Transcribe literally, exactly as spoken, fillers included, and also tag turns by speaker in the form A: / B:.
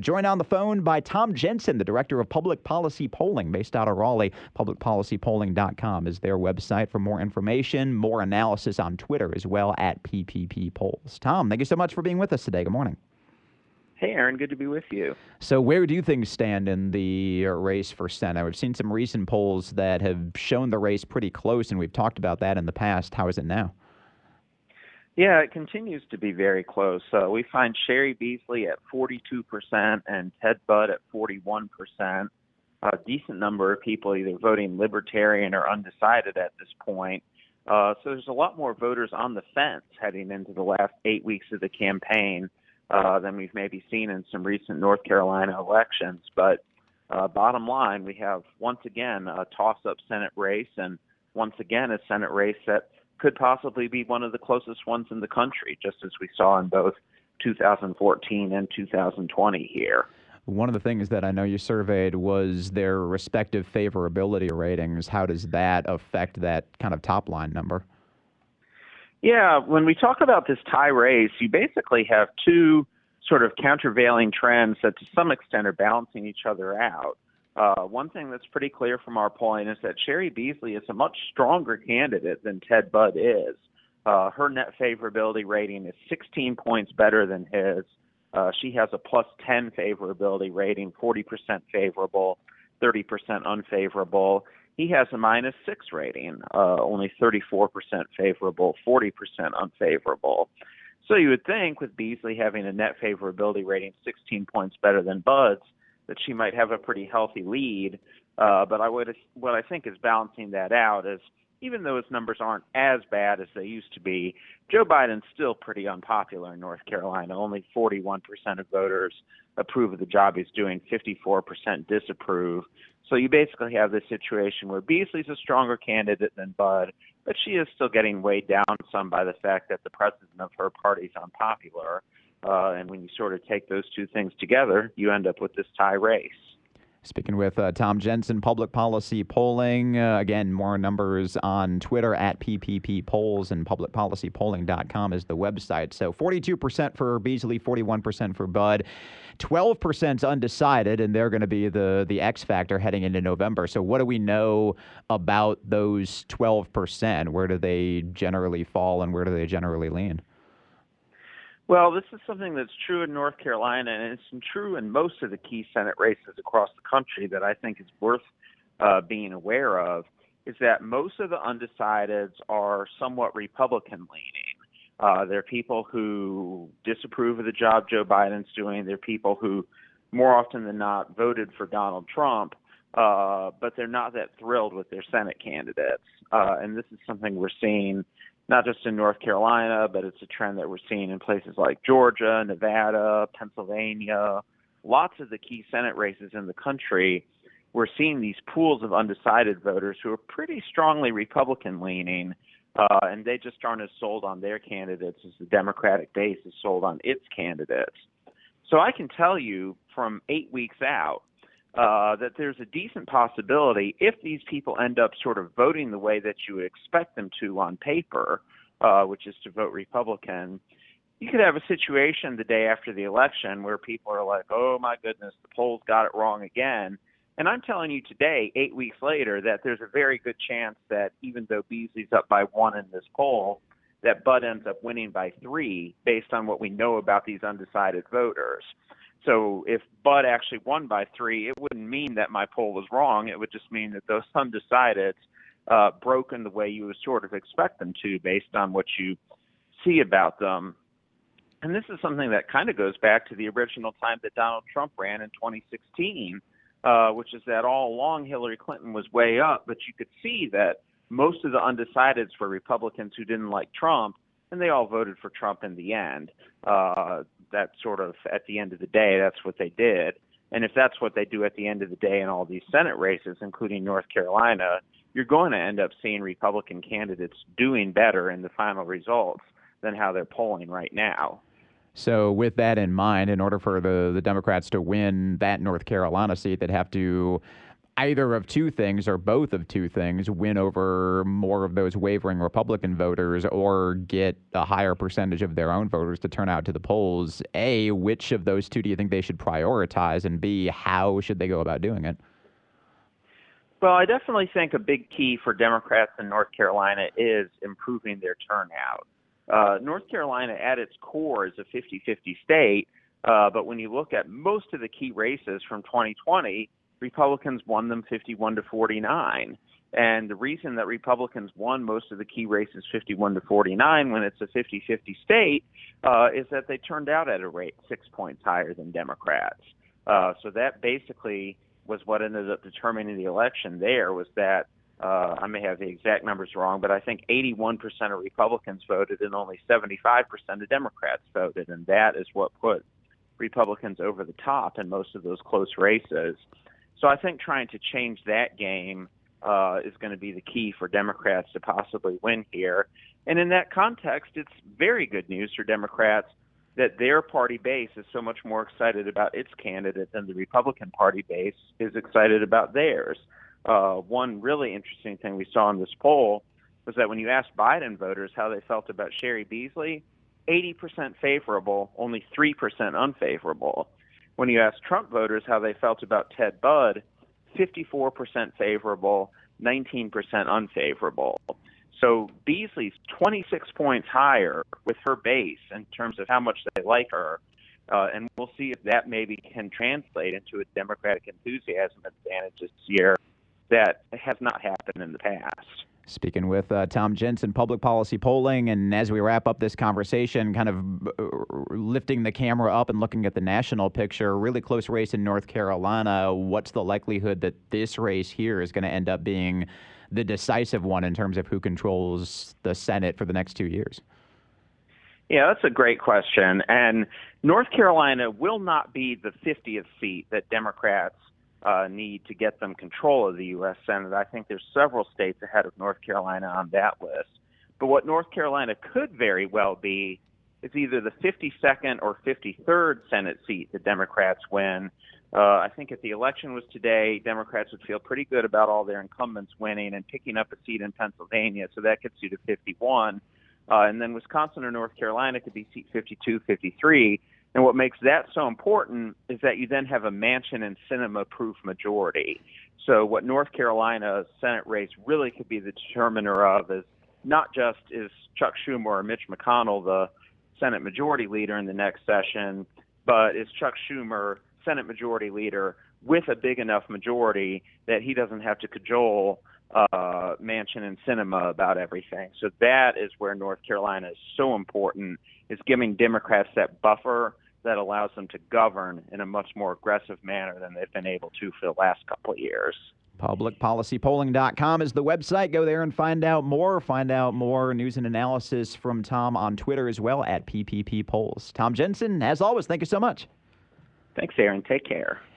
A: We're joined on the phone by Tom Jensen, the Director of Public Policy Polling based out of Raleigh. public policy polling dot com is their website for more information, more analysis on Twitter as well at P P P Polls. Tom, thank you so much for being with us today. Good morning.
B: Hey, Aaron, good to be with you.
A: So where do things stand in the race for Senate? We've seen some recent polls that have shown the race pretty close, and we've talked about that in the past. How is it now?
B: Yeah, it continues to be very close. Uh, we find Cheri Beasley at forty-two percent and Ted Budd at forty-one percent. A decent number of people either voting Libertarian or undecided at this point. Uh, so there's a lot more voters on the fence heading into the last eight weeks of the campaign uh, than we've maybe seen in some recent North Carolina elections. But uh, bottom line, we have once again a toss-up Senate race, and once again a Senate race that could possibly be one of the closest ones in the country, just as we saw in both two thousand fourteen and two thousand twenty here.
A: One of the things that I know you surveyed was their respective favorability ratings. How does that affect that kind of top line number?
B: Yeah, when we talk about this tie race, you basically have two sort of countervailing trends that to some extent are balancing each other out. Uh, one thing that's pretty clear from our polling is that Cheri Beasley is a much stronger candidate than Ted Budd is. Uh, her net favorability rating is sixteen points better than his. Uh, she has a plus ten favorability rating, forty percent favorable, thirty percent unfavorable. He has a minus six rating, uh, only thirty-four percent favorable, forty percent unfavorable. So you would think with Beasley having a net favorability rating sixteen points better than Budd's, that she might have a pretty healthy lead. Uh, but I would, what I think is balancing that out is even though his numbers aren't as bad as they used to be, Joe Biden's still pretty unpopular in North Carolina. Only forty-one percent of voters approve of the job he's doing, fifty-four percent disapprove. So you basically have this situation where Beasley's a stronger candidate than Budd, but she is still getting weighed down some by the fact that the president of her party is unpopular. Uh, and when you sort of take those two things together, you end up with this tie race.
A: Speaking with uh, Tom Jensen, Public Policy Polling. Uh, again, more numbers on Twitter at P P P Polls, and public policy polling dot com is the website. So forty-two percent for Beasley, forty-one percent for Budd, twelve percent undecided, and they're going to be the, the X factor heading into November. So what do we know about those twelve percent? Where do they generally fall and where do they generally lean?
B: Well, this is something that's true in North Carolina, and it's true in most of the key Senate races across the country that I think is worth uh, being aware of, is that most of the undecideds are somewhat Republican-leaning. Uh, they're people who disapprove of the job Joe Biden's doing. They're people who, more often than not, voted for Donald Trump, uh, but they're not that thrilled with their Senate candidates. Uh, and this is something we're seeing not just in North Carolina, but it's a trend that we're seeing in places like Georgia, Nevada, Pennsylvania, lots of the key Senate races in the country. We're seeing these pools of undecided voters who are pretty strongly Republican-leaning, uh, and they just aren't as sold on their candidates as the Democratic base is sold on its candidates. So I can tell you from eight weeks out uh, that there's a decent possibility if these people end up sort of voting the way that you would expect them to on paper, uh, which is to vote Republican, you could have a situation the day after the election where people are like, oh, my goodness, the polls got it wrong again. And I'm telling you today, eight weeks later, that there's a very good chance that even though Beasley's up by one in this poll, that Budd ends up winning by three based on what we know about these undecided voters. So if Budd actually won by three, it wouldn't mean that my poll was wrong. It would just mean that those undecideds uh, broke in the way you would sort of expect them to based on what you see about them. And this is something that kind of goes back to the original time that Donald Trump ran in twenty sixteen, uh, which is that all along Hillary Clinton was way up, but you could see that most of the undecideds were Republicans who didn't like Trump, and they all voted for Trump in the end. Uh, that sort of, at the end of the day, that's what they did. And if that's what they do at the end of the day in all these Senate races, including North Carolina, you're going to end up seeing Republican candidates doing better in the final results than how they're polling right now.
A: So with that in mind, in order for the, the Democrats to win that North Carolina seat, they'd have to either of two things or both of two things, win over more of those wavering Republican voters or get a higher percentage of their own voters to turn out to the polls. A, which of those two do you think they should prioritize? And B, how should they go about doing it?
B: Well, I definitely think a big key for Democrats in North Carolina is improving their turnout. Uh, North Carolina at its core is a fifty-fifty state, uh, but when you look at most of the key races from twenty twenty, Republicans won them fifty-one to forty-nine. And the reason that Republicans won most of the key races fifty-one to forty-nine when it's a fifty-fifty state uh, is that they turned out at a rate six points higher than Democrats. Uh, so that basically was what ended up determining the election there, was that uh, I may have the exact numbers wrong, but I think eighty-one percent of Republicans voted and only seventy-five percent of Democrats voted. And that is what put Republicans over the top in most of those close races. So I think trying to change that game uh, is going to be the key for Democrats to possibly win here. And in that context, it's very good news for Democrats that their party base is so much more excited about its candidate than the Republican Party base is excited about theirs. Uh, one really interesting thing we saw in this poll was that when you asked Biden voters how they felt about Sherry Beasley, eighty percent favorable, only three percent unfavorable. When you asked Trump voters how they felt about Ted Budd, fifty-four percent favorable, nineteen percent unfavorable. So Beasley's twenty-six points higher with her base in terms of how much they like her. Uh, and we'll see if that maybe can translate into a Democratic enthusiasm advantage this year that has not happened in the past.
A: Speaking with uh, Tom Jensen, Public Policy Polling, and as we wrap up this conversation, kind of uh, lifting the camera up and looking at the national picture, really close race in North Carolina. What's the likelihood that this race here is going to end up being the decisive one in terms of who controls the Senate for the next two years?
B: Yeah, that's a great question. And North Carolina will not be the fiftieth seat that Democrats uh, need to get them control of the U S Senate. I think there's several states ahead of North Carolina on that list. But what North Carolina could very well be is either the fifty-second or fifty-third Senate seat that Democrats win. Uh, I think if the election was today, Democrats would feel pretty good about all their incumbents winning and picking up a seat in Pennsylvania, so that gets you to fifty-one. Uh, and then Wisconsin or North Carolina could be seat fifty-two, fifty-three. And what makes that so important is that you then have a Manchin and Sinema-proof majority. So what North Carolina's Senate race really could be the determiner of is not just is Chuck Schumer or Mitch McConnell the Senate Majority Leader in the next session, but is Chuck Schumer Senate Majority Leader with a big enough majority that he doesn't have to cajole uh, Manchin and Sinema about everything. So that is where North Carolina is so important, is giving Democrats that buffer that allows them to govern in a much more aggressive manner than they've been able to for the last couple of years.
A: public policy polling dot com is the website. Go there and find out more. Find out more news and analysis from Tom on Twitter as well at P P P Polls. Tom Jensen, as always, thank you so much.
B: Thanks, Aaron. Take care.